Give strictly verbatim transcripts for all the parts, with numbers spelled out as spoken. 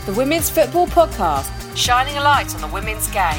the Women's Football Podcast, shining a light on the women's game.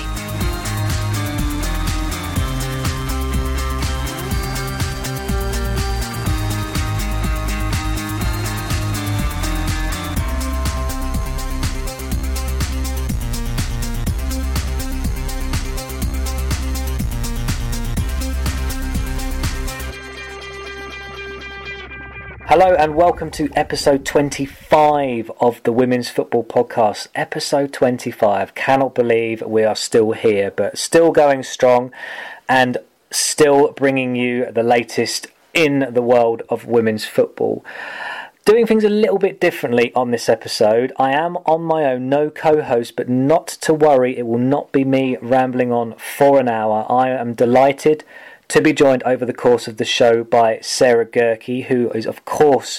Hello and welcome to episode twenty-five of the Women's Football Podcast. Episode twenty-five. Cannot believe we are still here, but still going strong and still bringing you the latest in the world of women's football. Doing things a little bit differently on this episode. I am on my own, no co-host, but not to worry, it will not be me rambling on for an hour. I am delighted to be joined over the course of the show by Sarah Gerke, who is of course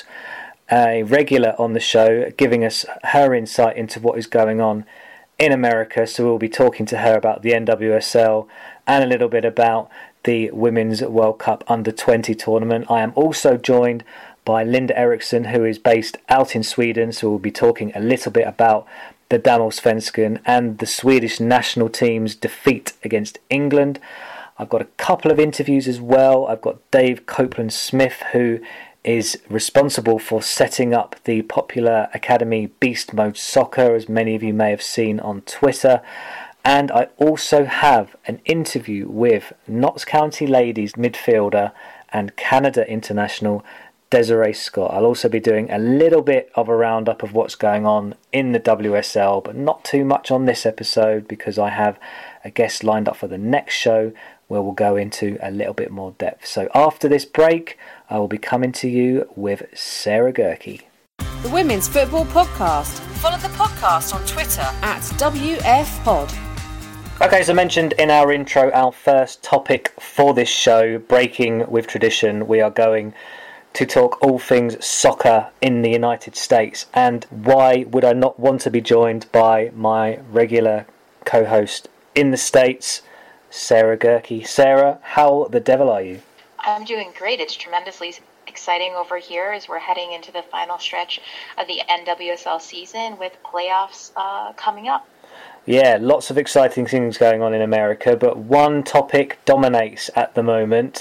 a regular on the show, giving us her insight into what is going on in America. So we'll be talking to her about the N W S L and a little bit about the Women's World Cup under twenty tournament. I am also joined by Linda Eriksson, who is based out in Sweden, so we'll be talking a little bit about the Damallsvenskan and the Swedish national team's defeat against England. I've got a couple of interviews as well. I've got Dave Copeland-Smith, who is responsible for setting up the popular academy Beast Mode Soccer, as many of you may have seen on Twitter. And I also have an interview with Notts County Ladies midfielder and Canada international Desiree Scott. I'll also be doing a little bit of a roundup of what's going on in the W S L, but not too much on this episode because I have a guest lined up for the next show where we'll go into a little bit more depth. So after this break, I will be coming to you with Sarah Gerke. The Women's Football Podcast. Follow the podcast on Twitter at W F Pod. Okay, as I mentioned in our intro, our first topic for this show, breaking with tradition, we are going to talk all things soccer in the United States. And why would I not want to be joined by my regular co-host in the States, Sarah Gerke. Sarah, how the devil are you? I'm doing great. It's tremendously exciting over here as we're heading into the final stretch of the N W S L season with playoffs uh, coming up. Yeah, lots of exciting things going on in America, but one topic dominates at the moment.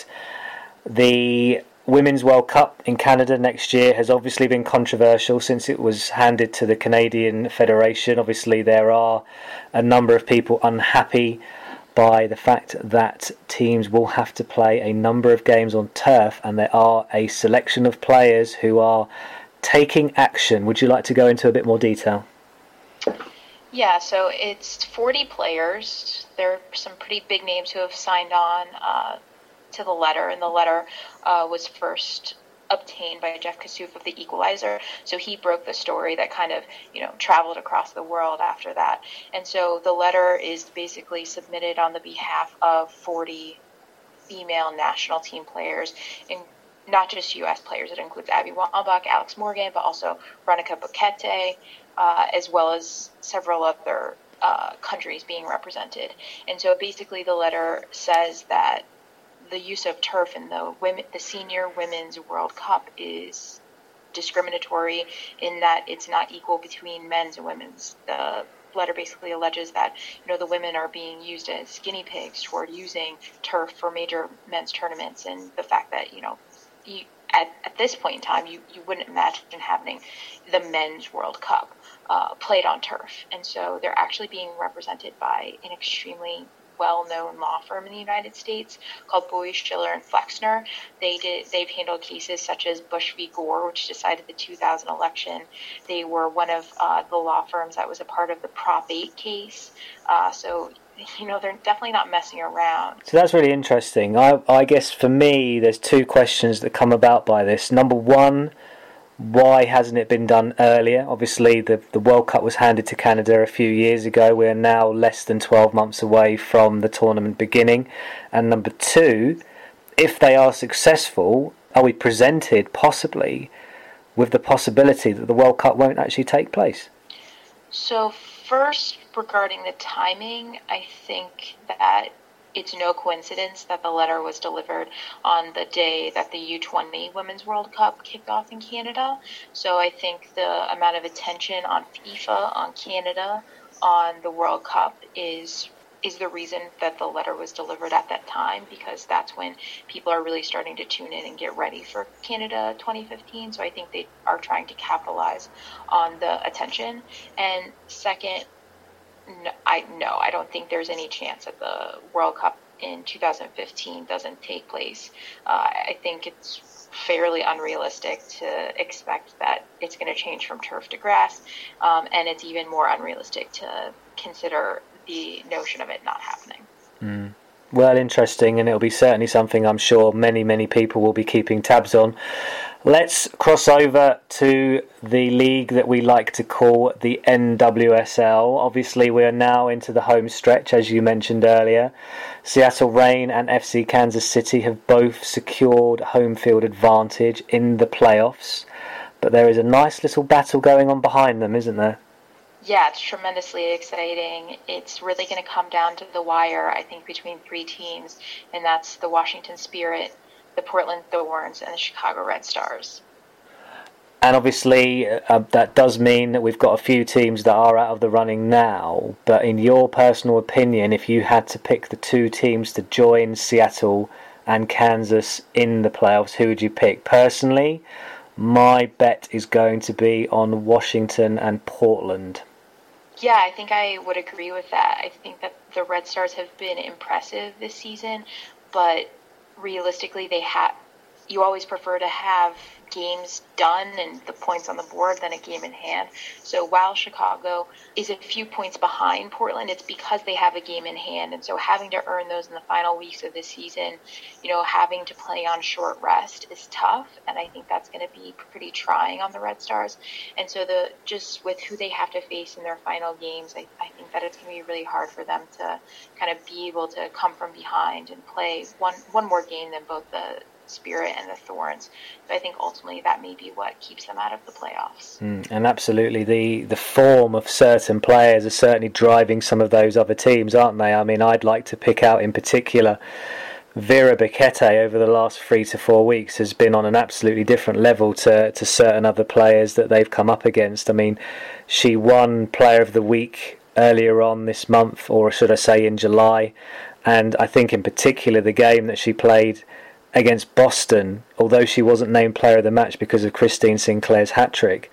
The Women's World Cup in Canada next year has obviously been controversial since it was handed to the Canadian Federation. Obviously, there are a number of people unhappy by the fact that teams will have to play a number of games on turf, and there are a selection of players who are taking action. Would you like to go into a bit more detail? Yeah, so it's forty players. There are some pretty big names who have signed on uh, to the letter, and the letter uh, was first obtained by Jeff Kassouf of the Equalizer. So he broke the story that kind of, you know, traveled across the world after that. And so the letter is basically submitted on the behalf of forty female national team players, and not just U S players. It includes Abby Wambach, Alex Morgan, but also Veronica Boquete, uh, as well as several other uh, countries being represented. And so basically the letter says that the use of turf in the women, the Senior Women's World Cup is discriminatory in that it's not equal between men's and women's. The letter basically alleges that, you know, the women are being used as guinea pigs toward using turf for major men's tournaments, and the fact that, you know, you, at, at this point in time, you, you wouldn't imagine having the Men's World Cup uh, played on turf. And so they're actually being represented by an extremely well-known law firm in the United States called Boies, Schiller and Flexner. They did. They've handled cases such as Bush v. Gore, which decided the two thousand election. They were one of uh, the law firms that was a part of the Prop eight case. Uh, so, you know, they're definitely not messing around. So that's really interesting. I, I guess for me, there's two questions that come about by this. Number one, why hasn't it been done earlier? Obviously, the, the World Cup was handed to Canada a few years ago. We're now less than twelve months away from the tournament beginning. And number two, if they are successful, are we presented possibly with the possibility that the World Cup won't actually take place? So first, regarding the timing, I think that it's no coincidence that the letter was delivered on the day that the U twenty Women's World Cup kicked off in Canada. So I think the amount of attention on FIFA, on Canada, on the World Cup is is the reason that the letter was delivered at that time, because that's when people are really starting to tune in and get ready for Canada twenty fifteen. So I think they are trying to capitalize on the attention. And second, no, I no, I don't think there's any chance that the World Cup in two thousand fifteen doesn't take place. Uh, I think it's fairly unrealistic to expect that it's going to change from turf to grass, um, and it's even more unrealistic to consider the notion of it not happening. Mm. Well, interesting, and it'll be certainly something I'm sure many, many people will be keeping tabs on. Let's cross over to the league that we like to call the N W S L. Obviously, we are now into the home stretch, as you mentioned earlier. Seattle Reign and F C Kansas City have both secured home field advantage in the playoffs, but there is a nice little battle going on behind them, isn't there? Yeah, it's tremendously exciting. It's really going to come down to the wire, I think, between three teams, and that's the Washington Spirit, the Portland Thorns, and the Chicago Red Stars. And obviously, uh, that does mean that we've got a few teams that are out of the running now. But in your personal opinion, if you had to pick the two teams to join Seattle and Kansas in the playoffs, who would you pick? Personally, my bet is going to be on Washington and Portland. Yeah, I think I would agree with that. I think that the Red Stars have been impressive this season, but realistically, they have. You always prefer to have games done and the points on the board than a game in hand. So while Chicago is a few points behind Portland, it's because they have a game in hand. And so having to earn those in the final weeks of the season, you know, having to play on short rest is tough. And I think that's going to be pretty trying on the Red Stars. And so the just with who they have to face in their final games, I, I think that it's going to be really hard for them to kind of be able to come from behind and play one, one more game than both the Spirit and the Thorns. But I think ultimately that may be what keeps them out of the playoffs. Mm, and absolutely, the, the form of certain players are certainly driving some of those other teams, aren't they? I mean, I'd like to pick out in particular Vera Bikete over the last three to four weeks has been on an absolutely different level to, to certain other players that they've come up against. I mean, she won Player of the Week earlier on this month, or should I say in July, and I think in particular the game that she played against Boston, although she wasn't named player of the match because of Christine Sinclair's hat-trick,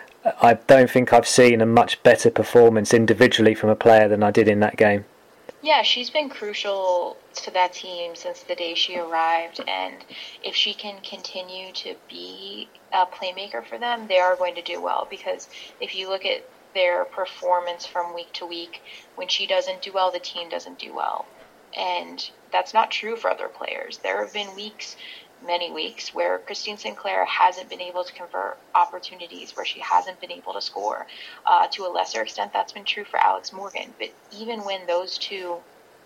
I don't think I've seen a much better performance individually from a player than I did in that game. Yeah, she's been crucial to that team since the day she arrived, and if she can continue to be a playmaker for them, they are going to do well, because if you look at their performance from week to week, when she doesn't do well, the team doesn't do well. And that's not true for other players. There have been weeks, many weeks, where Christine Sinclair hasn't been able to convert opportunities, where she hasn't been able to score. Uh, to a lesser extent, that's been true for Alex Morgan. But even when those two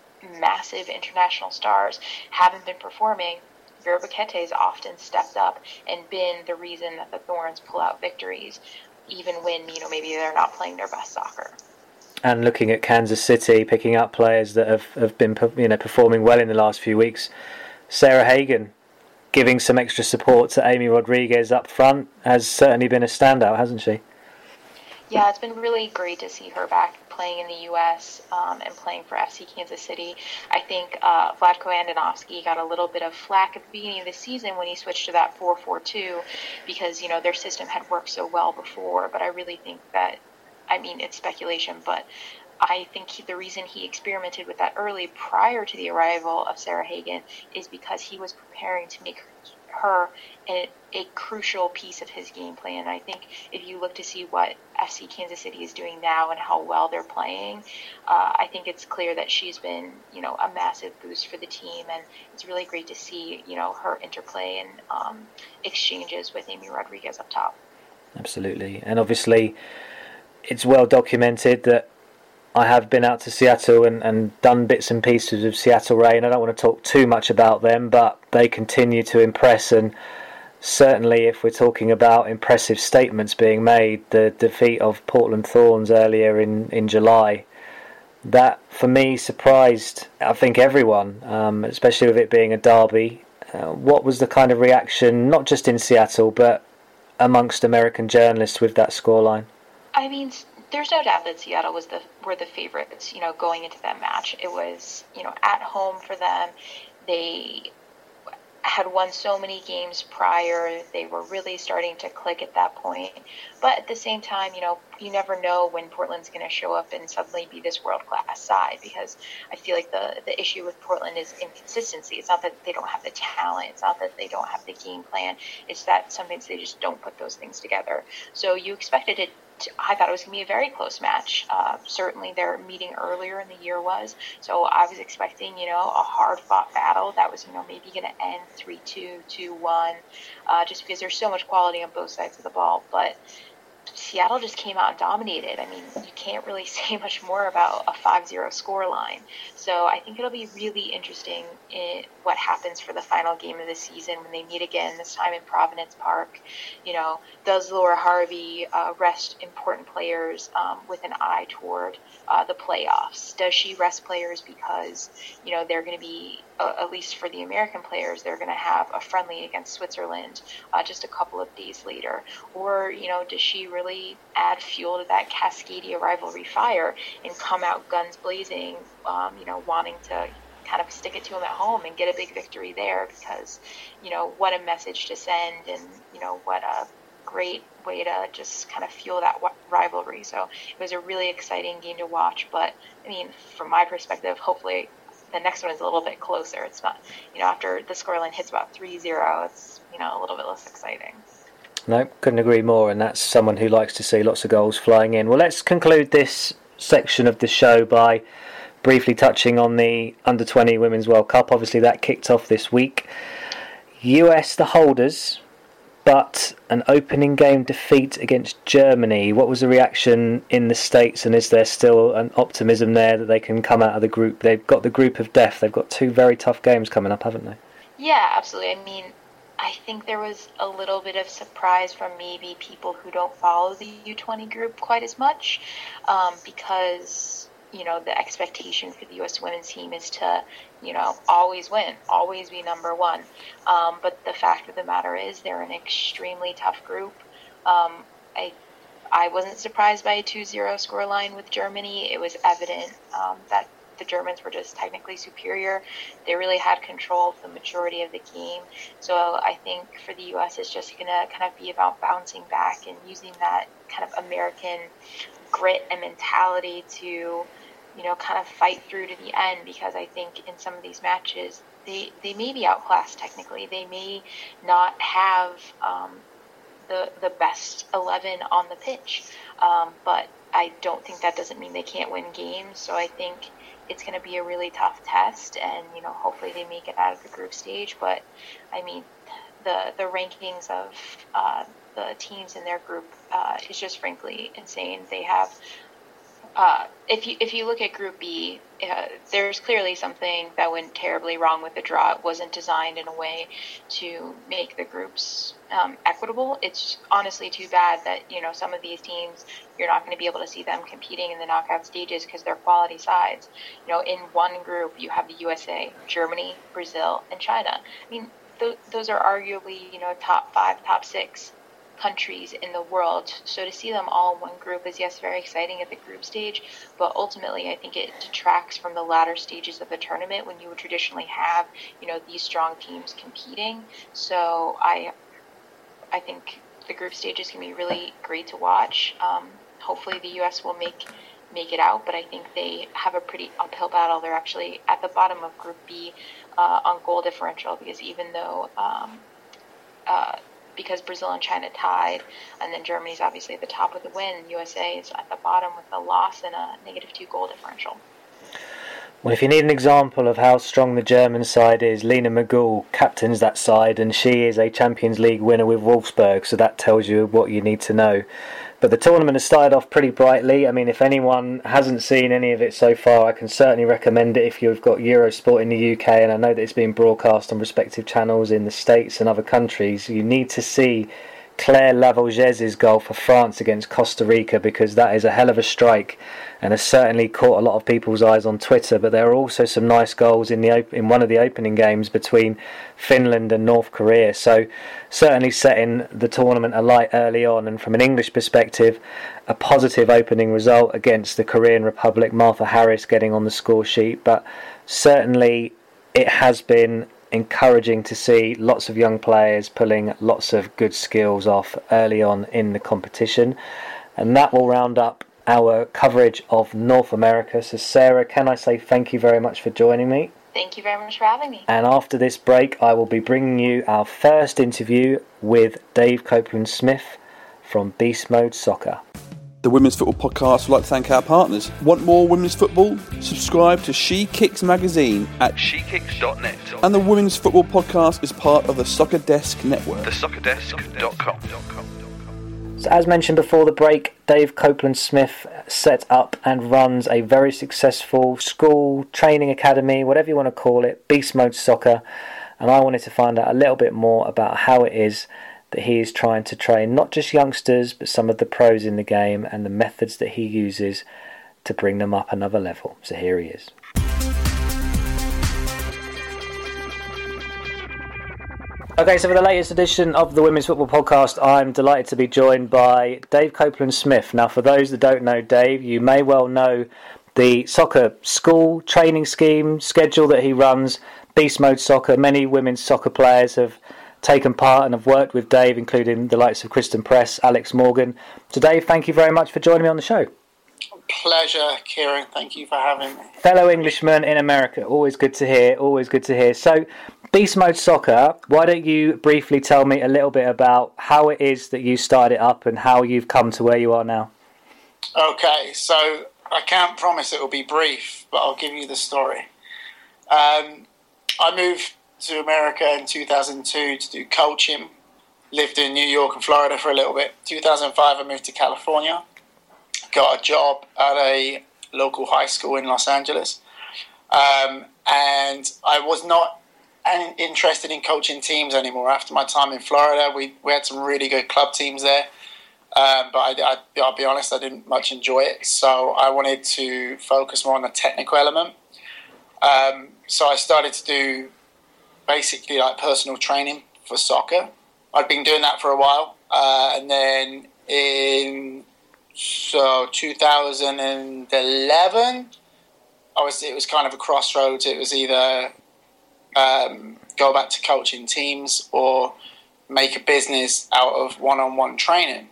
massive international stars haven't been performing, Vera Bikete has often stepped up and been the reason that the Thorns pull out victories, even when, you know, maybe they're not playing their best soccer. And looking at Kansas City, picking up players that have, have been you know performing well in the last few weeks, Sarah Hagen giving some extra support to Amy Rodriguez up front has certainly been a standout, hasn't she? Yeah, it's been really great to see her back playing in the U S um, and playing for F C Kansas City. I think uh, Vlatko Andonovski got a little bit of flack at the beginning of the season when he switched to that four four two because, you know, their system had worked so well before. But I really think that, I mean, it's speculation, but I think he, the reason he experimented with that early prior to the arrival of Sarah Hagen is because he was preparing to make her a, a crucial piece of his game plan. And I think if you look to see what F C Kansas City is doing now and how well they're playing, uh, I think it's clear that she's been, you know, a massive boost for the team. And it's really great to see, you know, her interplay and um, exchanges with Amy Rodriguez up top. Absolutely. And obviously, it's well documented that I have been out to Seattle and, and done bits and pieces of Seattle Reign. I don't want to talk too much about them, but they continue to impress. And certainly if we're talking about impressive statements being made, the defeat of Portland Thorns earlier in, in July That, for me, surprised, I think, everyone, um, especially with it being a derby. Uh, what was the kind of reaction, not just in Seattle, but amongst American journalists with that scoreline? I mean, there's no doubt that Seattle was the were the favorites, you know, going into that match. It was, you know, at home for them. They had won so many games prior. They were really starting to click at that point. But at the same time, you know, you never know when Portland's going to show up and suddenly be this world-class side, because I feel like the, the issue with Portland is inconsistency. It's not that they don't have the talent. It's not that they don't have the game plan. It's that sometimes they just don't put those things together. So you expected it. I thought it was going to be a very close match. Uh, certainly their meeting earlier in the year was. So I was expecting, you know, a hard-fought battle that was, you know, maybe going to end three two, two one, uh, just because there's so much quality on both sides of the ball. But Seattle just came out and dominated. I mean, you can't really say much more about a five zero scoreline. So I think it'll be really interesting in what happens for the final game of the season when they meet again, this time in Providence Park. You know, does Laura Harvey uh, rest important players um, with an eye toward uh, the playoffs? Does she rest players because, you know, they're going to be, uh, at least for the American players, they're going to have a friendly against Switzerland uh, just a couple of days later? Or, you know, does she really add fuel to that Cascadia rivalry fire and come out guns blazing, um, you know, wanting to kind of stick it to them at home and get a big victory there? Because, you know, what a message to send, and, you know, what a great way to just kind of fuel that rivalry. So it was a really exciting game to watch. But, I mean, from my perspective, hopefully the next one is a little bit closer. It's not, you know, after the scoreline hits about three zero, it's, you know, a little bit less exciting. No, couldn't agree more, and that's someone who likes to see lots of goals flying in. Well, let's conclude this section of the show by briefly touching on the under twenty Women's World Cup. Obviously, that kicked off this week. U S the holders, but an opening game defeat against Germany. What was the reaction in the States, and is there still an optimism there that they can come out of the group? They've got the group of death. They've got two very tough games coming up, haven't they? Yeah, absolutely. I mean, I think there was a little bit of surprise from maybe people who don't follow the U twenty group quite as much, um, because, you know, the expectation for the U S women's team is to, you know, always win, always be number one. Um, but the fact of the matter is they're an extremely tough group. Um, I I wasn't surprised by a two zero scoreline with Germany. It was evident um, that the Germans were just technically superior. They really had control of the majority of the game. So I think for the U S, it's just going to kind of be about bouncing back and using that kind of American grit and mentality to, you know, kind of fight through to the end, because I think in some of these matches, they, they may be outclassed technically. They may not have um, the, the best eleven on the pitch. Um, but I don't think that doesn't mean they can't win games. So I think it's going to be a really tough test, and, you know, hopefully they make it out of the group stage. But, I mean, the the rankings of uh, the teams in their group uh, is just frankly insane. They have, uh, if you if you look at Group B, uh, there's clearly something that went terribly wrong with the draw. It wasn't designed in a way to make the groups um, equitable. It's honestly too bad that, you know, some of these teams, you're not going to be able to see them competing in the knockout stages because they're quality sides. You know, in one group, you have the U S A, Germany, Brazil, and China. I mean, th- those are arguably, you know, top five, top six countries in the world. So to see them all in one group is, yes, very exciting at the group stage, but ultimately I think it detracts from the latter stages of the tournament when you would traditionally have, you know, these strong teams competing. So I, I think the group stages can be really great to watch. Um, hopefully the U S will make make it out, but I think they have a pretty uphill battle. They're actually at the bottom of Group B uh, on goal differential, because even though um, uh, because Brazil and China tied, and then Germany's obviously at the top with the win, U S A is at the bottom with a loss and a negative two goal differential. Well, if you need an example of how strong the German side is, Lena McGool captains that side, and she is a Champions League winner with Wolfsburg, so that tells you what you need to know. But the tournament has started off pretty brightly. I mean, if anyone hasn't seen any of it so far, I can certainly recommend it if you've got Eurosport in the U K, and I know that it's being broadcast on respective channels in the States and other countries. You need to see Claire Lavalgez's goal for France against Costa Rica, because that is a hell of a strike and has certainly caught a lot of people's eyes on Twitter. But there are also some nice goals in the op- in one of the opening games between Finland and North Korea. So certainly setting the tournament alight early on, and from an English perspective, a positive opening result against the Korean Republic. Martha Harris getting on the score sheet, but certainly it has been encouraging to see lots of young players pulling lots of good skills off early on in the competition. And that will round up our coverage of North America. So Sarah, can I say thank you very much for joining me? Thank you very much for having me. And after this break, I will be bringing you our first interview with Dave Copeland-Smith from Beast Mode Soccer. The Women's Football Podcast would like to thank our partners. Want more women's football? Subscribe to She Kicks magazine at she kicks dot net. And the Women's Football Podcast is part of the Soccer Desk Network. the soccer desk dot com. So as mentioned before the break, Dave Copeland-Smith set up and runs a very successful school, training academy, whatever you want to call it, Beast Mode Soccer. And I wanted to find out a little bit more about how it is that he is trying to train not just youngsters but some of the pros in the game, and the methods that he uses to bring them up another level. So here he is. Okay, so for the latest edition of the Women's Football Podcast, I'm delighted to be joined by Dave Copeland-Smith. Now, for those that don't know Dave, you may well know the soccer school training scheme schedule that he runs, Beast Mode Soccer. Many women's soccer players have taken part and have worked with Dave, including the likes of Kristen Press, Alex Morgan. So Dave, thank you very much for joining me on the show. Pleasure, Kieran. Thank you for having me. Fellow Englishman in America, always good to hear, always good to hear. So, Beast Mode Soccer, why don't you briefly tell me a little bit about how it is that you started it up and how you've come to where you are now? Okay, so I can't promise it will be brief, but I'll give you the story. Um, I moved to America in two thousand two to do coaching. Lived in New York and Florida for a little bit. two thousand five I moved to California. Got a job at a local high school in Los Angeles. Um, and I was not interested in coaching teams anymore. After my time in Florida, we, we had some really good club teams there. Um, but I, I, I'll be honest, I didn't much enjoy it. So I wanted to focus more on the technical element. Um, so I started to do basically like personal training for soccer. I'd been doing that for a while, uh, and then in so two thousand eleven, I was it was kind of a crossroads. It was either um, go back to coaching teams or make a business out of one-on-one training.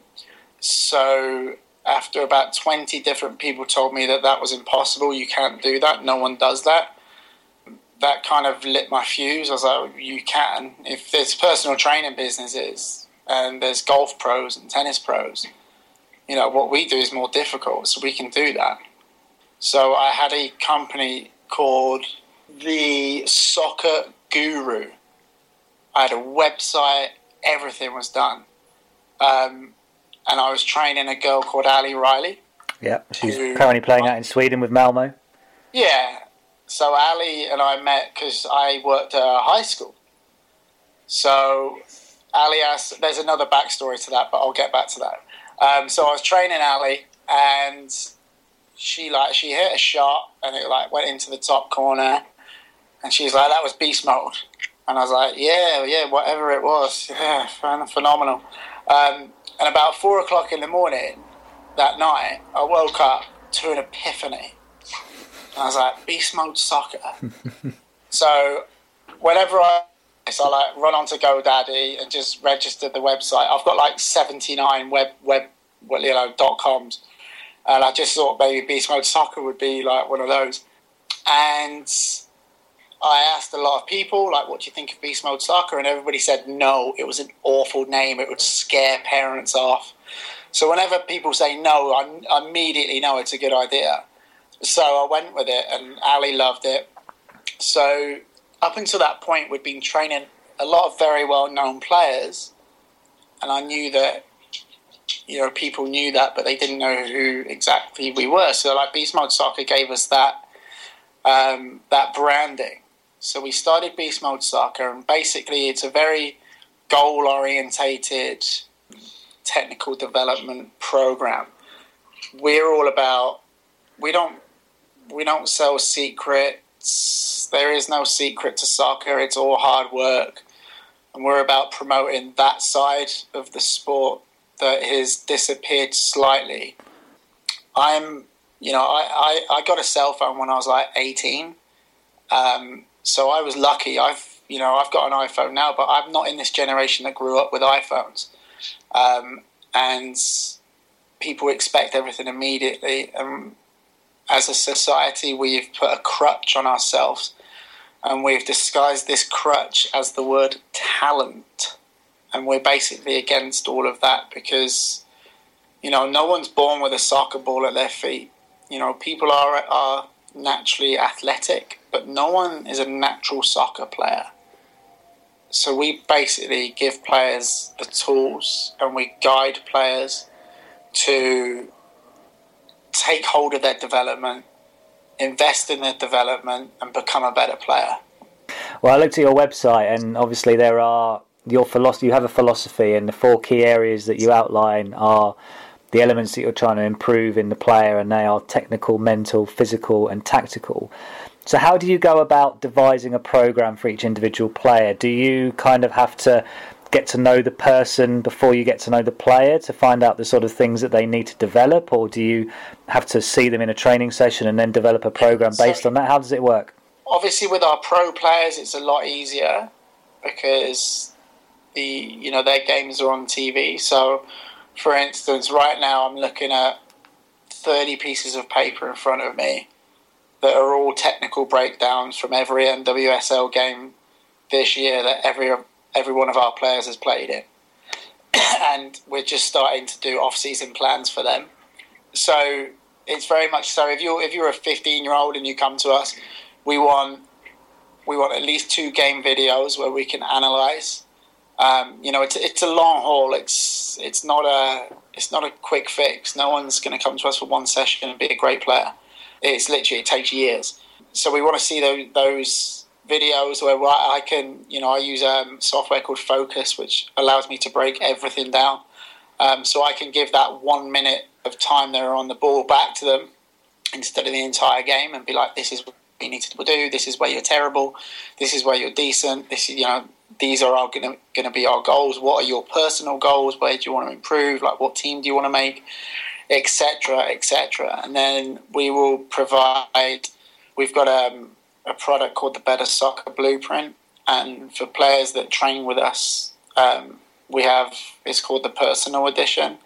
So after about twenty different people told me that that was impossible, you can't do that, no one does that. That kind of lit my fuse. I was like, you can. If there's personal training businesses and there's golf pros and tennis pros, you know, what we do is more difficult, so we can do that. So I had a company called The Soccer Guru. I had a website, everything was done. Um, and I was training a girl called Ali Riley. Yeah, she's who, currently playing out in Sweden with Malmo. Yeah. So Ali and I met because I worked at a high school. So Ali asked, there's another backstory to that, but I'll get back to that. Um, so I was training Ali, and she like she hit a shot, and it like went into the top corner, and she's like, that was beast mode. And I was like, yeah, yeah, whatever it was, yeah, phenomenal. Um, and about four o'clock in the morning that night, I woke up to an epiphany. And I was like, Beast Mode Soccer. So whenever I, so I like run onto GoDaddy and just register the website. I've got like seventy-nine web web well, you know dot coms, and I just thought maybe Beast Mode Soccer would be like one of those. And I asked a lot of people, like, what do you think of Beast Mode Soccer? And everybody said no, it was an awful name. It would scare parents off. So whenever people say no, I, I immediately know it's a good idea. So I went with it, and Ali loved it. So up until that point, we'd been training a lot of very well-known players, and I knew that, you know, people knew that, but they didn't know who exactly we were. So like Beast Mode Soccer gave us that um, that branding. So we started Beast Mode Soccer, and basically it's a very goal-orientated technical development program. We're all about, we don't, we don't sell secrets. There is no secret to soccer. It's all hard work. And we're about promoting that side of the sport that has disappeared slightly. I'm, you know, I, I, I got a cell phone when I was like eighteen. Um, so I was lucky. I've, you know, I've got an iPhone now, but I'm not in this generation that grew up with iPhones. Um, and people expect everything immediately. And as a society, we've put a crutch on ourselves. And we've disguised this crutch as the word talent. And we're basically against all of that because, you know, no one's born with a soccer ball at their feet. You know, people are are naturally athletic, but no one is a natural soccer player. So we basically give players the tools and we guide players to take hold of their development, invest in their development, and become a better player. Well, I looked at your website, and obviously there are your philosophy. You have a philosophy, and the four key areas that you outline are the elements that you're trying to improve in the player, and they are technical, mental, physical, and tactical. So how do you go about devising a program for each individual player? Do you kind of have to get to know the person before you get to know the player to find out the sort of things that they need to develop, or do you have to see them in a training session and then develop a program based so, on that? How does it work? Obviously, with our pro players, it's a lot easier because the you know their games are on T V. So, for instance, right now I'm looking at thirty pieces of paper in front of me that are all technical breakdowns from every N W S L game this year that every every one of our players has played in. And we're just starting to do off-season plans for them. So it's very much so. If you're if you're a fifteen-year-old and you come to us, we want we want at least two game videos where we can analyse. Um, you know, it's it's a long haul. It's it's not a it's not a quick fix. No one's going to come to us for one session and be a great player. It's literally, it takes years. So we want to see those, those videos where I can, you know, I use a um, software called Focus, which allows me to break everything down. Um, so I can give that one minute of time they're on the ball back to them instead of the entire game and be like, this is what you need to do. This is where you're terrible. This is where you're decent. This is, you know, these are our going to be our goals. What are your personal goals? Where do you want to improve? Like, what team do you want to make? Etc. Etc. And then we will provide. We've got um, a product called the Better Soccer Blueprint, and for players that train with us, um, we have. It's called the Personal Edition,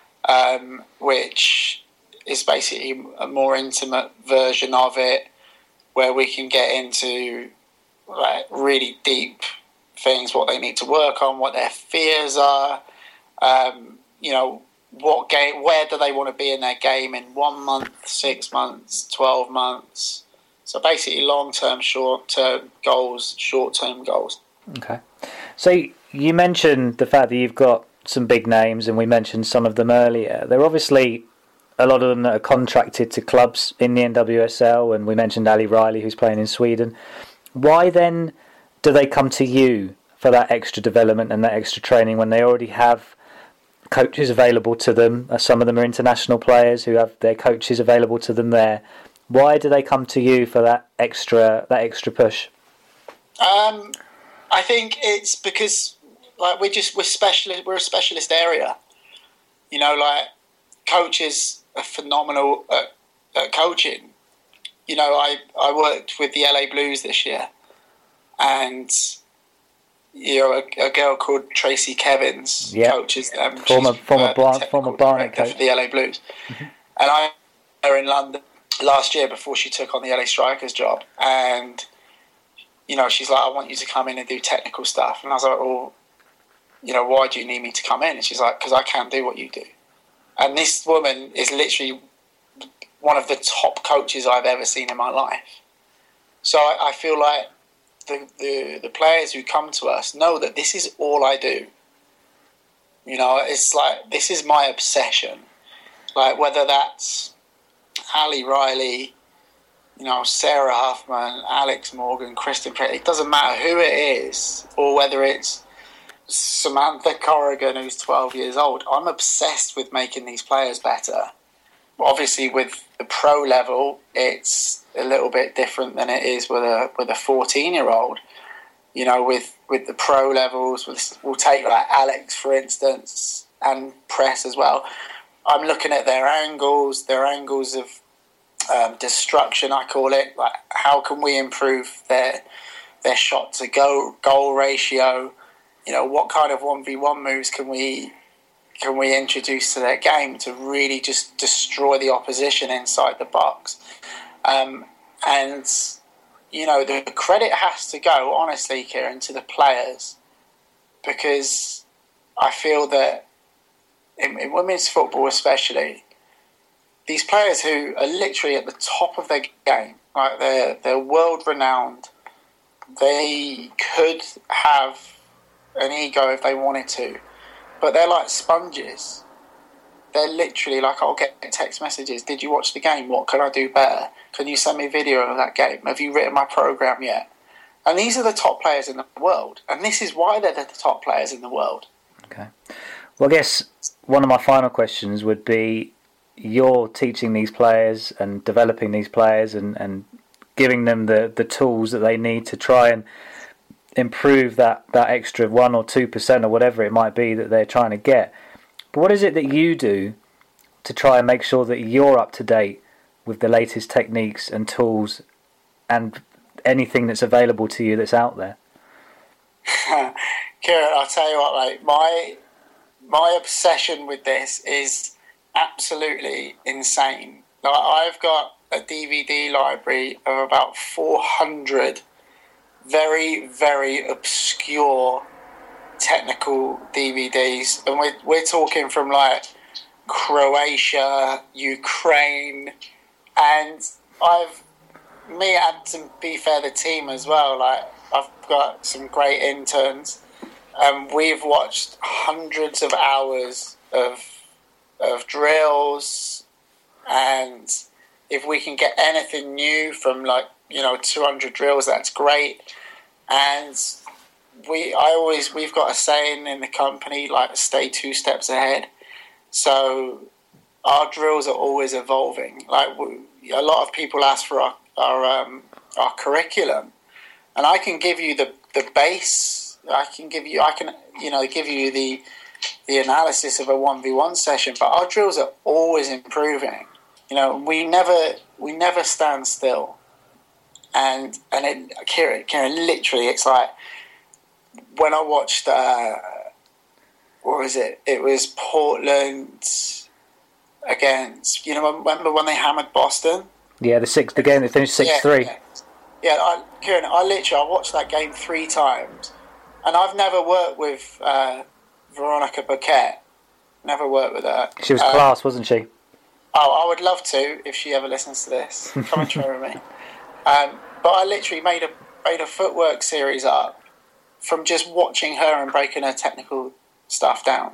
um, which is basically a more intimate version of it, where we can get into like really deep things, what they need to work on, what their fears are, um, you know. What game? Where do they want to be in their game in one month, six months, twelve months? So basically, long-term, short-term goals, short-term goals. Okay. So you mentioned the fact that you've got some big names, and we mentioned some of them earlier. There are obviously a lot of them that are contracted to clubs in the N W S L, and we mentioned Ali Riley, who's playing in Sweden. Why then do they come to you for that extra development and that extra training when they already have coaches available to them? Some of them are international players who have their coaches available to them there. Why do they come to you for that extra that extra push? Um, I think it's because like we're just we're specialist. We're a specialist area. You know, like coaches are phenomenal at, at coaching. You know, I I worked with the L A Blues this year, and you know, a, a girl called Tracy Kevins yep. coaches them. Former She's, former, uh, Bar- former Barnet coach for the L A Blues. Mm-hmm. And I met her in London last year before she took on the L A Strikers job. And, you know, she's like, I want you to come in and do technical stuff. And I was like, well, you know, why do you need me to come in? And she's like, because I can't do what you do. And this woman is literally one of the top coaches I've ever seen in my life. So I, I feel like The, the the players who come to us know that this is all I do. You know, it's like, this is my obsession. Like, whether that's Ali Riley, you know, Sarah Huffman, Alex Morgan, Kristen Pratt, it doesn't matter who it is, or whether it's, Samantha Corrigan, who's twelve years old. I'm obsessed with making these players better. Obviously, with the pro level, it's a little bit different than it is with a with a fourteen-year-old. You know, with, with the pro levels, we'll, we'll take like Alex, for instance, and Press as well. I'm looking at their angles, their angles of um, destruction, I call it. Like, how can we improve their their shot to go goal ratio? You know, what kind of one v one moves can we can we introduce to their game to really just destroy the opposition inside the box? Um, and, you know, the credit has to go, honestly, Kieran, to the players, because I feel that in, in women's football especially, these players who are literally at the top of their game, like they're, they're world-renowned, they could have an ego if they wanted to, but they're like sponges. They're literally like, I'll get text messages. Did you watch the game? What can I do better? Can you send me a video of that game? Have you written my program yet? And these are the top players in the world. And this is why they're the top players in the world. Okay. Well, I guess one of my final questions would be, you're teaching these players and developing these players and, and giving them the, the tools that they need to try and improve that, that extra one or two percent or whatever it might be that they're trying to get. But what is it that you do to try and make sure that you're up to date with the latest techniques and tools and anything that's available to you that's out there? Kieran, I'll tell you what, mate, my my obsession with this is absolutely insane. Like, I've got a D V D library of about four hundred very, very obscure technical D V Ds, and we're we're talking from like Croatia, Ukraine, and I've me and to be fair the team as well. Like, I've got some great interns. Um, we've watched hundreds of hours of of drills, and if we can get anything new from like you know two hundred drills, that's great. And we, I always, we've got a saying in the company, like, stay two steps ahead. So our drills are always evolving. Like, we, a lot of people ask for our our, um, our curriculum, and I can give you the, the base. I can give you, I can, you know, give you the the analysis of a one v one session. But our drills are always improving. You know, we never we never stand still. And and it, Kieran, Kieran, literally, it's like when I watched, uh, what was it? It was Portland against, you know, remember when they hammered Boston? Yeah, the six, the game that finished six three. Yeah, yeah. yeah I, Kieran, I literally, I watched that game three times, and I've never worked with uh, Veronica Burkett. Never worked with her. She was um, class, wasn't she? Oh, I would love to if she ever listens to this. Come and train with me. Um, but I literally made a made a footwork series up from just watching her and breaking her technical stuff down,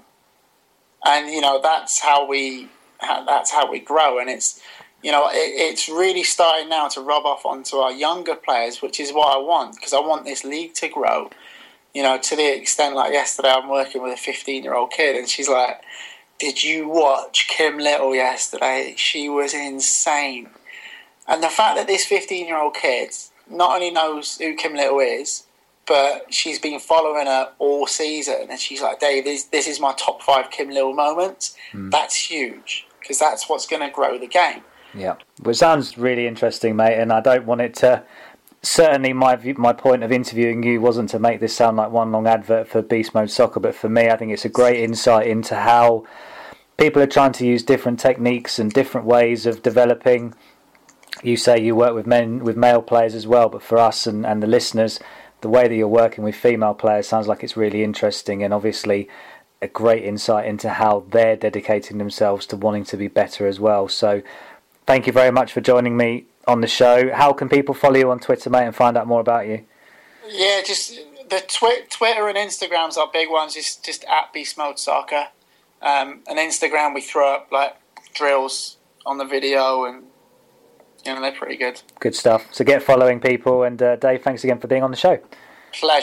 and you know that's how we that's how we grow. And it's you know it, it's really starting now to rub off onto our younger players, which is what I want, because I want this league to grow. You know, to the extent like yesterday, I'm working with a fifteen year old kid, and she's like, "Did you watch Kim Little yesterday? She was insane." And the fact that this fifteen-year-old kid not only knows who Kim Little is, but she's been following her all season, and she's like, Dave, this, this is my top five Kim Little moments. Mm. That's huge, because that's what's going to grow the game. Yeah, well, it sounds really interesting, mate, and I don't want it to... Certainly my my point of interviewing you wasn't to make this sound like one long advert for Beast Mode Soccer, but for me, I think it's a great insight into how people are trying to use different techniques and different ways of developing. You say you work with men, with male players as well, but for us and, and the listeners, the way that you're working with female players sounds like it's really interesting, and obviously a great insight into how they're dedicating themselves to wanting to be better as well. So thank you very much for joining me on the show. How can people follow you on Twitter, mate, and find out more about you? Yeah, just the twi- Twitter and Instagrams are big ones, just, just at Beast Mode Soccer. Um, and Instagram, we throw up like drills on the video, and you know, they're pretty good. Good stuff. So get following people, and uh, Dave, thanks again for being on the show. Pleasure.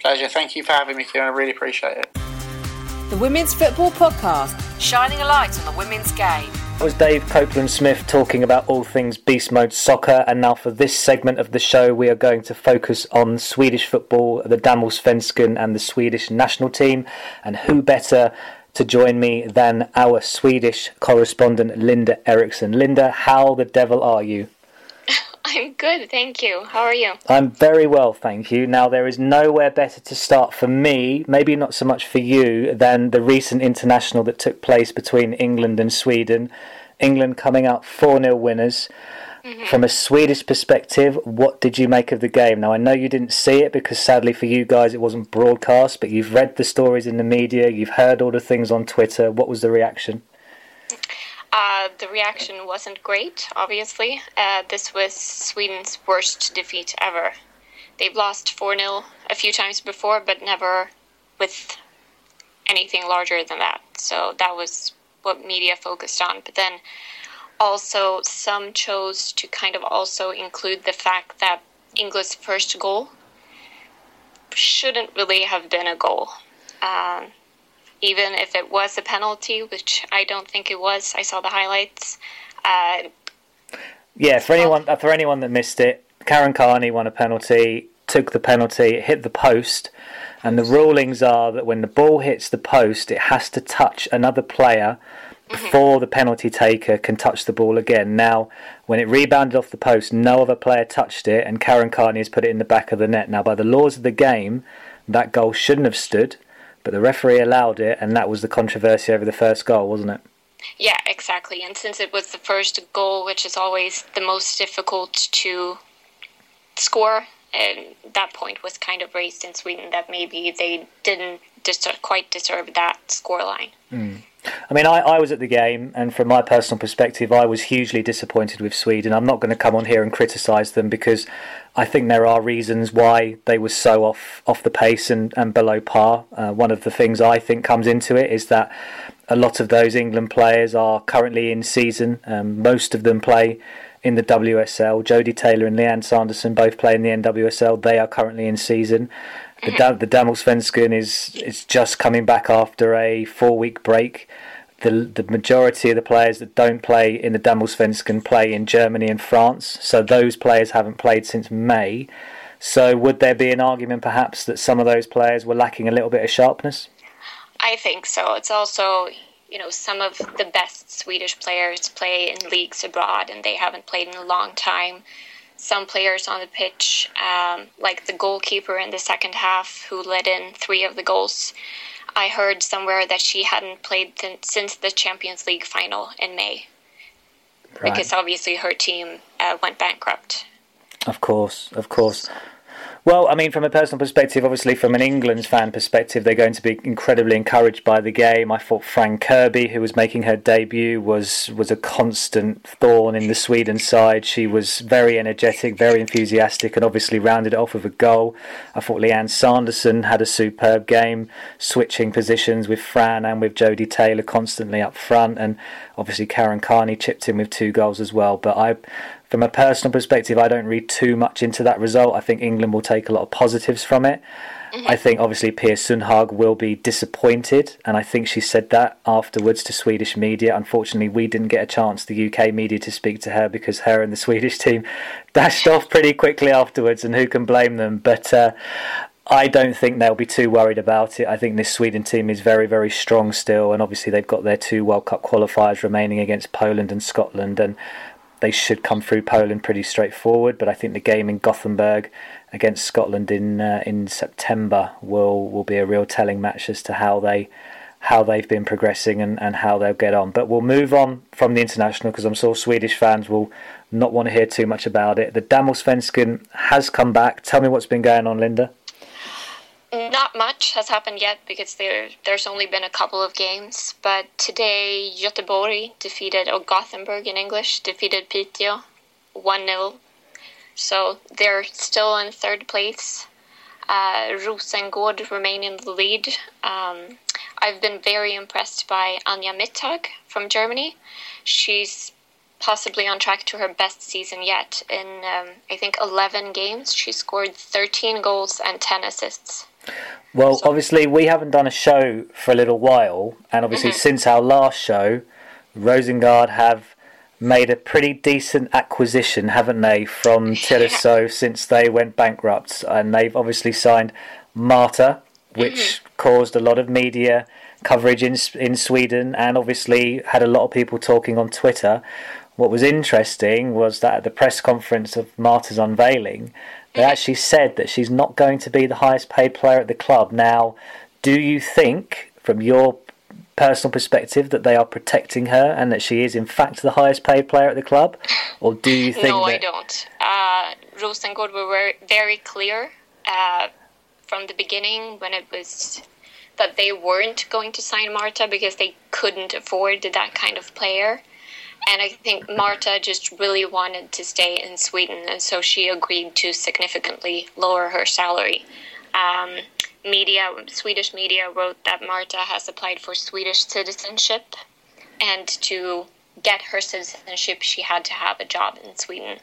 Pleasure. Thank you for having me, Kieran. I really appreciate it. The Women's Football Podcast, shining a light on the women's game. That was Dave Copeland-Smith talking about all things Beast Mode Soccer, and now for this segment of the show we are going to focus on Swedish football, the Damallsvenskan and the Swedish national team, and who better to join me than our Swedish correspondent Linda Eriksson. Linda, how the devil are you? I'm good, thank you. How are you? I'm very well, thank you. Now, there is nowhere better to start for me, maybe not so much for you, than the recent international that took place between England and Sweden. England coming out four nil winners. Mm-hmm. From a Swedish perspective, what did you make of the game? Now, I know you didn't see it because sadly for you guys it wasn't broadcast, but you've read the stories in the media, you've heard all the things on Twitter. What was the reaction? Uh, the reaction wasn't great, obviously. Uh, this was Sweden's worst defeat ever. They've lost four nil a few times before, but never with anything larger than that. So that was what media focused on. But then also some chose to kind of also include the fact that England's first goal shouldn't really have been a goal. Um, Even if it was a penalty, which I don't think it was. I saw the highlights. Uh, yeah, for anyone for anyone that missed it, Karen Carney won a penalty, took the penalty, hit the post, and the rulings are that when the ball hits the post, it has to touch another player before mm-hmm. the penalty taker can touch the ball again. Now, when it rebounded off the post, no other player touched it, and Karen Carney has put it in the back of the net. Now, by the laws of the game, that goal shouldn't have stood, but the referee allowed it, and that was the controversy over the first goal, wasn't it? Yeah, exactly. And since it was the first goal, which is always the most difficult to score, and that point was kind of raised in Sweden that maybe they didn't deserve, quite deserve that scoreline. Mm. I mean, I, I was at the game, and from my personal perspective, I was hugely disappointed with Sweden. I'm not going to come on here and criticise them because I think there are reasons why they were so off off the pace and, and below par. Uh, one of the things I think comes into it is that a lot of those England players are currently in season. Um, most of them play in the W S L. Jodie Taylor and Leanne Sanderson both play in the N W S L. They are currently in season. The, da- the Damallsvenskan is is just coming back after a four-week break. The the majority of the players that don't play in the Damallsvenskan play in Germany and France. So those players haven't played since May. So would there be an argument perhaps that some of those players were lacking a little bit of sharpness? I think so. It's also, you know, some of the best Swedish players play in leagues abroad and they haven't played in a long time. Some players on the pitch, um, like the goalkeeper in the second half who led in three of the goals, I heard somewhere that she hadn't played th- since the Champions League final in May. Right. Because obviously her team uh, went bankrupt. Of course, of course. Well, I mean, from a personal perspective, obviously from an England fan perspective, they're going to be incredibly encouraged by the game. I thought Fran Kirby, who was making her debut, was was a constant thorn in the Sweden side. She was very energetic, very enthusiastic, and obviously rounded it off with a goal. I thought Leanne Sanderson had a superb game, switching positions with Fran and with Jodie Taylor constantly up front, and obviously Karen Carney chipped in with two goals as well. But I... From a personal perspective, I don't read too much into that result. I think England will take a lot of positives from it. Mm-hmm. I think obviously Pia Sundhage will be disappointed, and I think she said that afterwards to Swedish media. Unfortunately, we didn't get a chance, the U K media, to speak to her because her and the Swedish team dashed off pretty quickly afterwards, and who can blame them? But uh, I don't think they'll be too worried about it. I think this Sweden team is very, very strong still, and obviously they've got their two World Cup qualifiers remaining against Poland and Scotland, and they should come through Poland pretty straightforward, but I think the game in Gothenburg against Scotland in uh, in September will, will be a real telling match as to how they how they've been progressing and, and how they'll get on. But we'll move on from the international because I'm sure Swedish fans will not want to hear too much about it. The Damallsvenskan has come back. Tell me what's been going on, Linda. Not much has happened yet because there there's only been a couple of games. But today, Göteborg defeated, or Gothenburg in English, defeated Piteå one nil. So they're still in third place. Uh, Rosengård remain in the lead. Um, I've been very impressed by Anja Mittag from Germany. She's possibly on track to her best season yet. In, um, I think, eleven games, she scored thirteen goals and ten assists. Well, So- obviously, we haven't done a show for a little while, and obviously, Mhm. since our last show, Rosengard have made a pretty decent acquisition, haven't they, from Tyresö since they went bankrupt, and they've obviously signed Marta, which Mm-hmm. caused a lot of media coverage in in Sweden, and obviously had a lot of people talking on Twitter. What was interesting was that at the press conference of Marta's unveiling, they Mm-hmm. actually said that she's not going to be the highest paid player at the club. Now, do you think, from your personal perspective, that they are protecting her and that she is in fact the highest paid player at the club? Or do you think No, that... I don't. Uh, Rosengård were very, very clear uh, from the beginning when it was that they weren't going to sign Marta because they couldn't afford that kind of player. And I think Marta just really wanted to stay in Sweden, and so she agreed to significantly lower her salary. Um, media, Swedish media wrote that Marta has applied for Swedish citizenship, and to get her citizenship, she had to have a job in Sweden.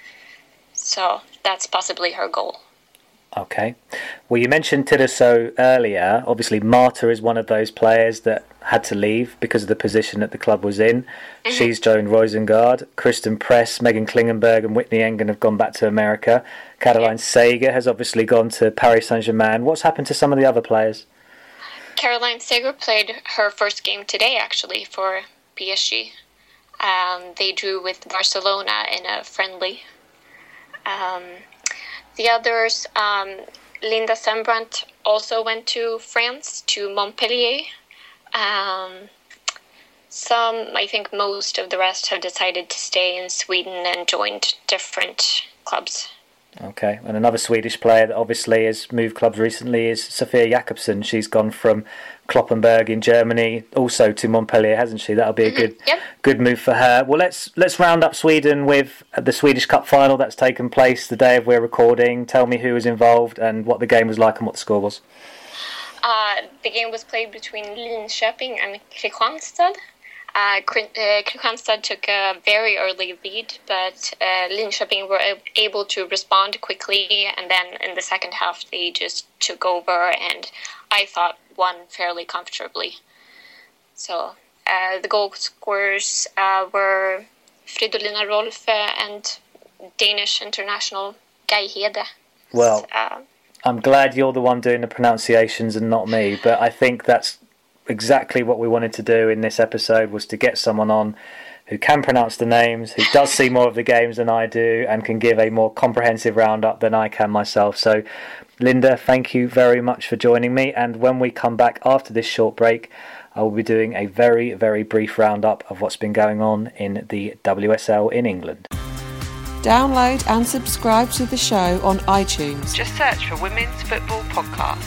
So that's possibly her goal. Okay. Well, you mentioned Tyresö earlier. Obviously, Marta is one of those players that had to leave because of the position that the club was in. Mm-hmm. She's joined Rosengard. Kristen Press, Megan Klingenberg and Whitney Engen have gone back to America. Caroline Seger has obviously gone to Paris Saint-Germain. What's happened to some of the other players? Caroline Seger played her first game today, actually, for P S G. Um, they drew with Barcelona in a friendly. Um, the others, um, Linda Sembrant also went to France, to Montpellier. Um, some, I think most of the rest have decided to stay in Sweden and joined different clubs. Okay, and another Swedish player that obviously has moved clubs recently is Sofia Jakobsen. She's gone from Kloppenberg in Germany also to Montpellier, hasn't she? That'll be a good Yep. good move for her. Well, let's let's round up Sweden with the Swedish Cup final that's taken place the day of we're recording. Tell me who was involved and what the game was like and what the score was. Uh, the game was played between Linköping and Kristianstad. Uh, uh, Kristianstad took a very early lead, but uh, Linköping were able to respond quickly, and then in the second half they just took over and I thought won fairly comfortably. So uh, the goal scorers uh, were Fridolina Rolfö and Danish international Guy Hede. Well, uh, I'm glad you're the one doing the pronunciations and not me, but I think that's exactly what we wanted to do in this episode, was to get someone on who can pronounce the names, who does see more of the games than I do, and can give a more comprehensive roundup than I can myself. So, Linda, thank you very much for joining me, and when we come back after this short break, I will be doing a very, very brief roundup of what's been going on in the W S L in England. Download and subscribe to the show on iTunes. Just search for Women's Football Podcast.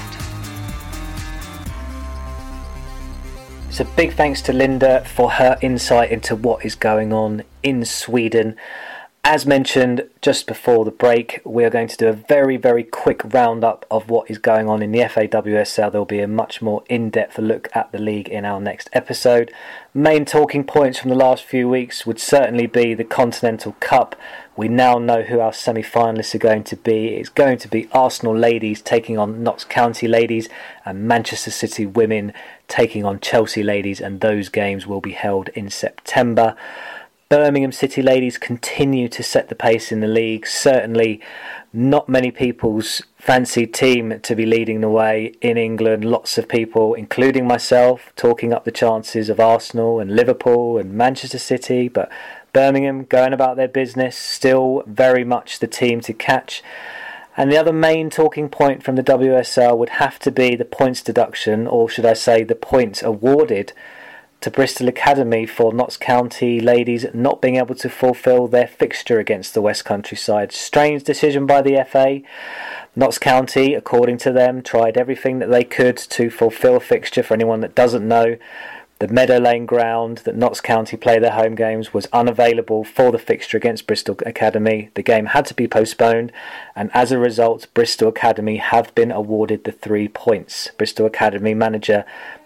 So big thanks to Linda for her insight into what is going on in Sweden. As mentioned just before the break, we are going to do a very, very quick roundup of what is going on in the F A W S L. There will be a much more in-depth look at the league in our next episode. Main talking points from the last few weeks would certainly be the Continental Cup. We now know who our semi-finalists are going to be. It's going to be Arsenal ladies taking on Notts County ladies and Manchester City women taking on Chelsea ladies, and those games will be held in September. Birmingham City ladies continue to set the pace in the league. Certainly not many people's fancied team to be leading the way in England. Lots of people, including myself, talking up the chances of Arsenal and Liverpool and Manchester City, but Birmingham going about their business, still very much the team to catch. And the other main talking point from the W S L would have to be the points deduction, or should I say the points awarded to Bristol Academy for Notts County ladies not being able to fulfil their fixture against the West Country side. Strange decision by the F A. Notts County, according to them, tried everything that they could to fulfil a fixture. For anyone that doesn't know, the Meadow Lane ground that Notts County play their home games was unavailable for the fixture against Bristol Academy. The game had to be postponed, and as a result, Bristol Academy have been awarded the three points. Bristol Academy manager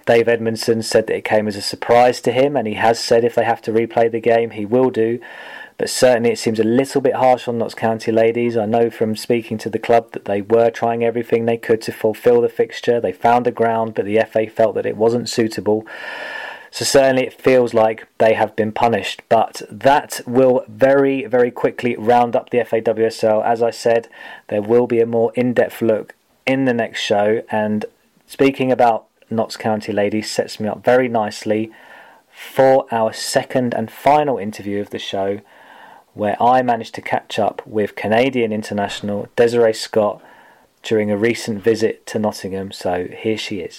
Dave Edmondson said that it came as a surprise to him, and he has said if they have to replay the game, he will do. But certainly it seems a little bit harsh on Notts County ladies. I know from speaking to the club that they were trying everything they could to fulfil the fixture. They found a ground, but the F A felt that it wasn't suitable. So certainly it feels like they have been punished. But that will very, very quickly round up the F A W S L. As I said, there will be a more in-depth look in the next show. And speaking about Notts County ladies sets me up very nicely for our second and final interview of the show, where I managed to catch up with Canadian international Desiree Scott during a recent visit to Nottingham. So here she is.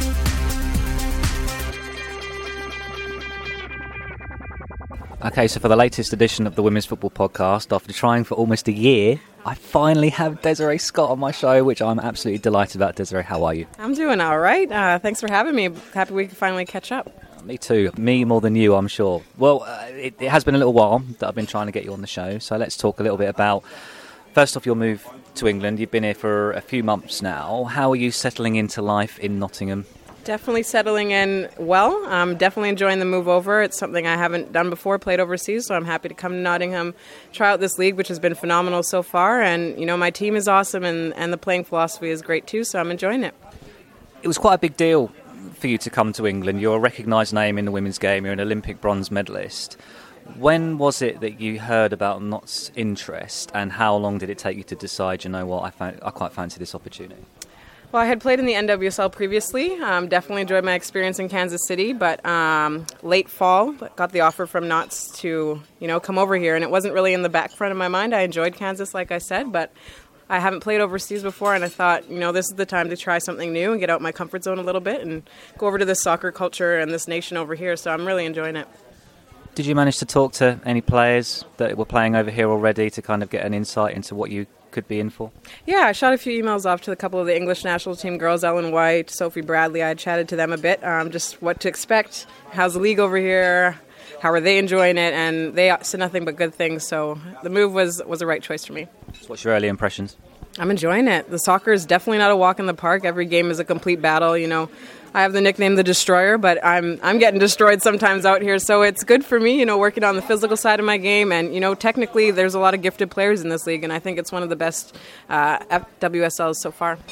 Okay, so for the latest edition of the Women's Football Podcast, after trying for almost a year, I finally have Desiree Scott on my show, which I'm absolutely delighted about. Desiree, how are you? I'm doing all right. Uh, thanks for having me. Happy we can finally catch up. Me too. Me more than you, I'm sure. Well, uh, it, it has been a little while that I've been trying to get you on the show, so let's talk a little bit about, first off, your move to England. You've been here for a few months now. How are you settling into life in Nottingham? Definitely settling in well. I'm definitely enjoying the move over. It's something I haven't done before, played overseas, so I'm happy to come to Nottingham, try out this league, which has been phenomenal so far. And, you know, my team is awesome, and, and the playing philosophy is great too, so I'm enjoying it. It was quite a big deal for you to come to England. You're a recognised name in the women's game. You're an Olympic bronze medalist. When was it that you heard about Nott's interest, and how long did it take you to decide, you know what, I, found, I quite fancy this opportunity? Well, I had played in the N W S L previously. Um, definitely enjoyed my experience in Kansas City, but um, late fall, got the offer from Notts to, you know, come over here, and it wasn't really in the back front of my mind. I enjoyed Kansas, like I said, but I haven't played overseas before, and I thought, you know, this is the time to try something new and get out my comfort zone a little bit and go over to this soccer culture and this nation over here, so I'm really enjoying it. Did you manage to talk to any players that were playing over here already to kind of get an insight into what you could be in for? Yeah, I shot a few emails off to a couple of the English national team girls, Ellen White, Sophie Bradley. I chatted to them a bit, um, just what to expect, how's the league over here, how are they enjoying it, and they said nothing but good things, so the move was, was the right choice for me. So what's your early impressions? I'm enjoying it. The soccer is definitely not a walk in the park. Every game is a complete battle, you know. I have the nickname the Destroyer, but I'm I'm getting destroyed sometimes out here, so it's good for me, you know, working on the physical side of my game. And, you know, technically there's a lot of gifted players in this league, and I think it's one of the best uh, F W S Ls so far.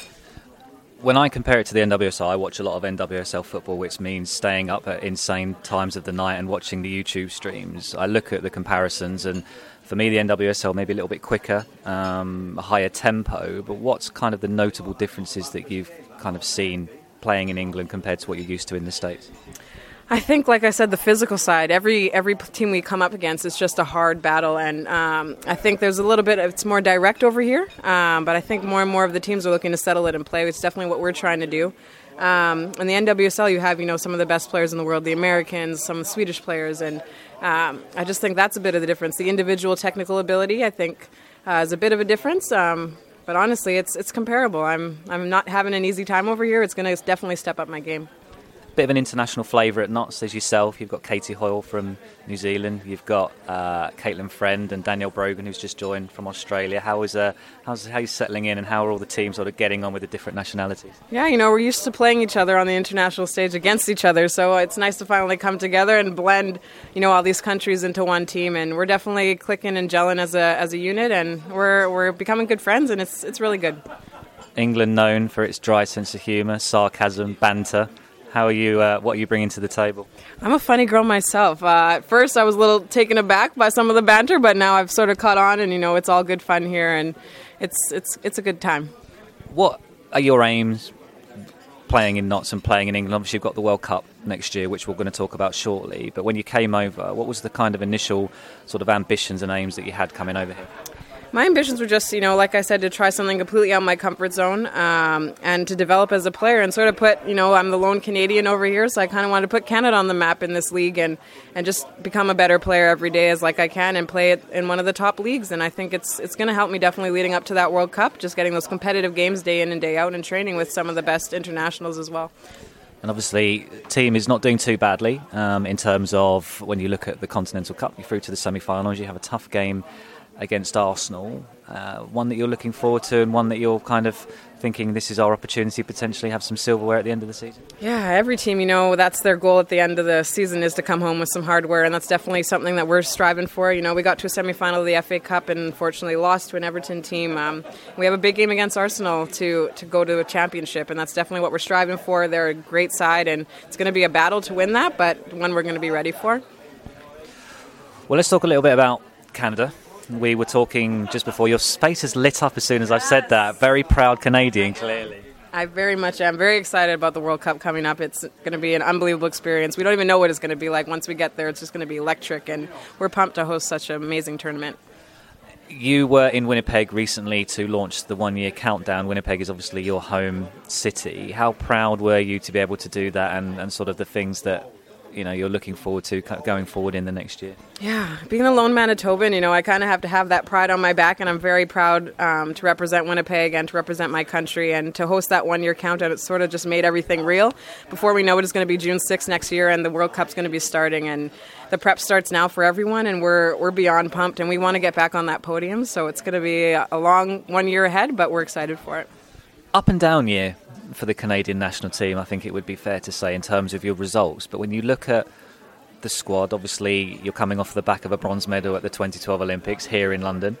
When I compare it to the N W S L, I watch a lot of N W S L football, which means staying up at insane times of the night and watching the YouTube streams. I look at the comparisons, and for me, the N W S L maybe a little bit quicker, um, a higher tempo, but what's kind of the notable differences that you've kind of seen playing in England compared to what you're used to in the States? I think, like I said, the physical side, every every team we come up against is just a hard battle, and um, I think there's a little bit, it's more direct over here, um, but I think more and more of the teams are looking to settle it and play. It's definitely what we're trying to do. Um, in the N W S L, you have, you know, some of the best players in the world, the Americans, some Swedish players, and um, I just think that's a bit of the difference. The individual technical ability, I think, uh, is a bit of a difference. Um, But honestly, it's it's comparable. I'm I'm not having an easy time over here. It's going to definitely step up my game. Bit of an international flavour at Notts as yourself. You've got Katie Hoyle from New Zealand. You've got uh, Caitlin Friend and Danielle Brogan, who's just joined from Australia. How is uh, how's how are you settling in, and how are all the teams sort of getting on with the different nationalities? Yeah, you know, we're used to playing each other on the international stage against each other, so it's nice to finally come together and blend, you know, all these countries into one team. And we're definitely clicking and gelling as a as a unit, and we're we're becoming good friends, and it's it's really good. England known for its dry sense of humour, sarcasm, banter. How are you? Uh, what are you bringing to the table? I'm a funny girl myself. Uh, at first, I was a little taken aback by some of the banter, but now I've sort of caught on, and you know, it's all good fun here, and it's it's it's a good time. What are your aims playing in Notts and playing in England? Obviously, you've got the World Cup next year, which we're going to talk about shortly. But when you came over, what was the kind of initial sort of ambitions and aims that you had coming over here? My ambitions were just, you know, like I said, to try something completely out of my comfort zone, um, and to develop as a player and sort of put, you know, I'm the lone Canadian over here, so I kind of wanted to put Canada on the map in this league and, and just become a better player every day as like I can and play it in one of the top leagues. And I think it's it's going to help me definitely leading up to that World Cup, just getting those competitive games day in and day out and training with some of the best internationals as well. And obviously, team is not doing too badly um, in terms of when you look at the Continental Cup, you're through to the semi-finals, you have a tough game against Arsenal, uh, one that you're looking forward to and one that you're kind of thinking this is our opportunity to potentially have some silverware at the end of the season? Yeah, every team, you know, that's their goal at the end of the season is to come home with some hardware, and that's definitely something that we're striving for. You know, we got to a semi-final of the F A Cup and unfortunately lost to an Everton team. Um, we have a big game against Arsenal to, to go to a championship, and that's definitely what we're striving for. They're a great side, and it's going to be a battle to win that, but one we're going to be ready for. Well, let's talk a little bit about Canada. We were talking just before. Your face has lit up as soon as I've said that. Very proud Canadian, clearly. I very much am. Very excited about the World Cup coming up. It's going to be an unbelievable experience. We don't even know what it's going to be like. Once we get there, it's just going to be electric, and we're pumped to host such an amazing tournament. You were in Winnipeg recently to launch the one-year countdown. Winnipeg is obviously your home city. How proud were you to be able to do that, and, and sort of the things that you know you're looking forward to going forward in the next year? Yeah, being a lone Manitoban, you know, I kind of have to have that pride on my back, and I'm very proud um, to represent Winnipeg and to represent my country, and to host that one-year countdown. It sort of just made everything real. Before we know it, it's going to be June sixth next year, and the World Cup's going to be starting, and the prep starts now for everyone, and we're we're beyond pumped, and we want to get back on that podium. So it's going to be a long one year ahead, but we're excited for it. Up and down year for the Canadian national team, I think it would be fair to say, in terms of your results. But when you look at the squad, obviously you're coming off the back of a bronze medal at the twenty twelve Olympics here in London.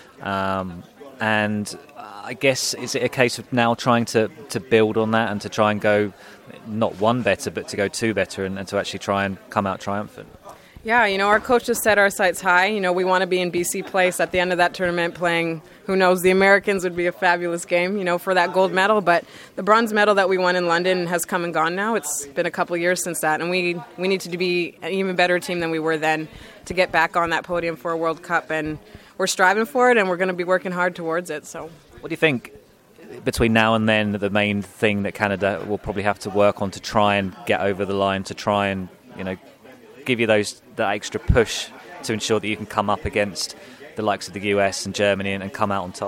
Um, and I guess, is it a case of now trying to, to build on that and to try and go not one better, but to go two better and, and to actually try and come out triumphant? Yeah, you know, our coaches set our sights high. You know, we want to be in B C place at the end of that tournament playing, who knows, the Americans. Would be a fabulous game, you know, for that gold medal. But the bronze medal that we won in London has come and gone now. It's been a couple of years since that, and we, we need to be an even better team than we were then to get back on that podium for a World Cup. And we're striving for it, and we're going to be working hard towards it. So, what do you think, between now and then, the main thing that Canada will probably have to work on to try and get over the line, to try and, you know, give you those that extra push to ensure that you can come up against the likes of the U S and Germany and, and come out on top?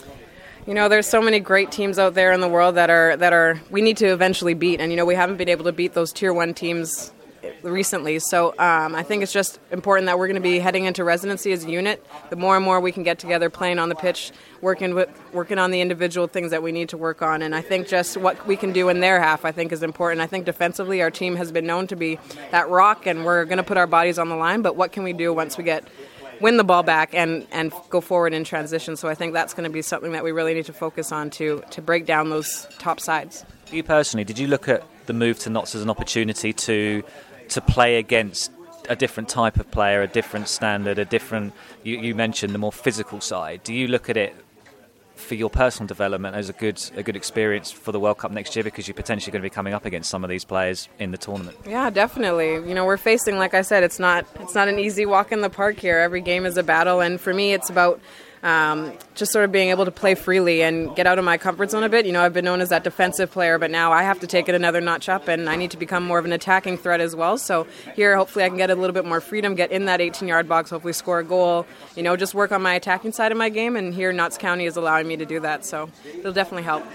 You know, there's so many great teams out there in the world that are that are we need to eventually beat, and you know we haven't been able to beat those tier one teams recently. So um, I think it's just important that we're going to be heading into residency as a unit. The more and more we can get together, playing on the pitch, working with, working on the individual things that we need to work on. And I think just what we can do in their half, I think, is important. I think defensively, our team has been known to be that rock, and we're going to put our bodies on the line. But what can we do once we get win the ball back and, and go forward in transition? So I think that's going to be something that we really need to focus on to to break down those top sides. You personally, did you look at the move to Notts as an opportunity to to play against a different type of player, a different standard, a different, you, you mentioned the more physical side? Do you look at it for your personal development as a good a good experience for the World Cup next year, because you're potentially going to be coming up against some of these players in the tournament? Yeah, definitely. You know, we're facing, like I said, it's not it's not an easy walk in the park here. Every game is a battle, and for me it's about Um, just sort of being able to play freely and get out of my comfort zone a bit. You know, I've been known as that defensive player, but now I have to take it another notch up, and I need to become more of an attacking threat as well. So here, hopefully I can get a little bit more freedom, get in that eighteen-yard box, hopefully score a goal, you know, just work on my attacking side of my game, and here Notts County is allowing me to do that, so it'll definitely help.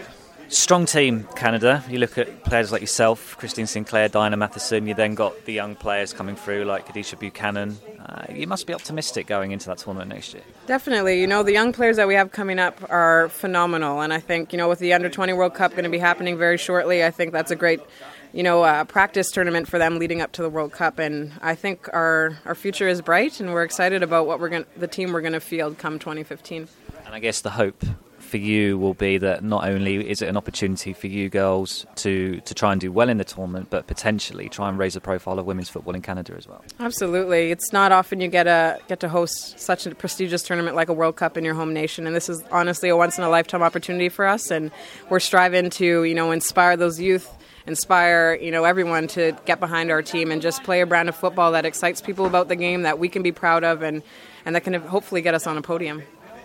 Strong team, Canada. You look at players like yourself, Christine Sinclair, Diana Matheson. You then got the young players coming through like Kadisha Buchanan. Uh, you must be optimistic going into that tournament next year. Definitely. You know, the young players that we have coming up are phenomenal. And I think, you know, with the under twenty World Cup going to be happening very shortly, I think that's a great, you know, uh, practice tournament for them leading up to the World Cup. And I think our, our future is bright, and we're excited about what we're going the team we're going to field come twenty fifteen. And I guess the hope for you will be that not only is it an opportunity for you girls to, to try and do well in the tournament, but potentially try and raise the profile of women's football in Canada as well. Absolutely. It's not often you get a get to host such a prestigious tournament like a World Cup in your home nation, and this is honestly a once-in-a-lifetime opportunity for us, and we're striving to, you know, inspire those youth, inspire, you know, everyone to get behind our team and just play a brand of football that excites people about the game, that we can be proud of, and, and that can hopefully get us on a podium.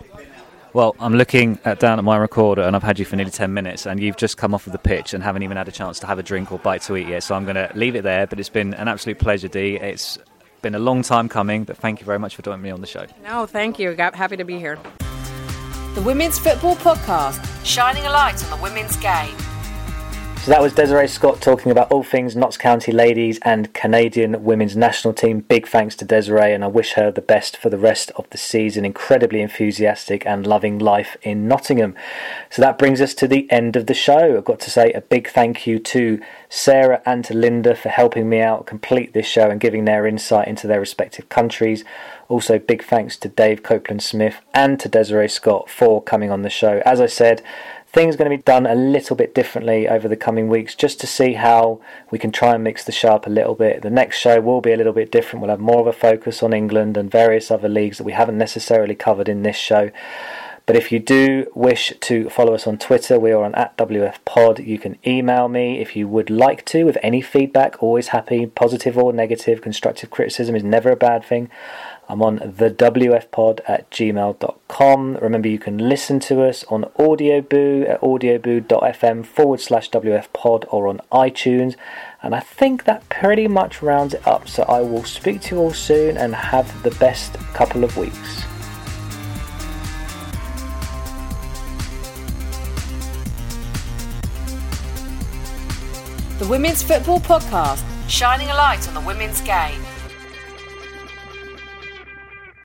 Well, I'm looking at, down at my recorder, and I've had you for nearly ten minutes, and you've just come off of the pitch and haven't even had a chance to have a drink or bite to eat yet, so I'm going to leave it there. But it's been an absolute pleasure, Dee. It's been a long time coming, but thank you very much for joining me on the show. No, thank you. Happy to be here. The Women's Football Podcast, shining a light on the women's game. So that was Desiree Scott talking about all things Notts County ladies and Canadian women's national team. Big thanks to Desiree, and I wish her the best for the rest of the season. Incredibly enthusiastic and loving life in Nottingham. So that brings us to the end of the show. I've got to say a big thank you to Sarah and to Linda for helping me out complete this show and giving their insight into their respective countries. Also, big thanks to Dave Copeland-Smith and to Desiree Scott for coming on the show. As I said, things are going to be done a little bit differently over the coming weeks just to see how we can try and mix the show up a little bit. The next show will be a little bit different. We'll have more of a focus on England and various other leagues that we haven't necessarily covered in this show. But if you do wish to follow us on Twitter, we are on at W F Pod. You can email me if you would like to with any feedback. Always happy, positive or negative. Constructive criticism is never a bad thing. I'm on the W F pod at gmail dot com. Remember, you can listen to us on Audioboo at audioboo.fm forward slash WFpod or on iTunes. And I think that pretty much rounds it up. So I will speak to you all soon and have the best couple of weeks. The Women's Football Podcast, shining a light on the women's game.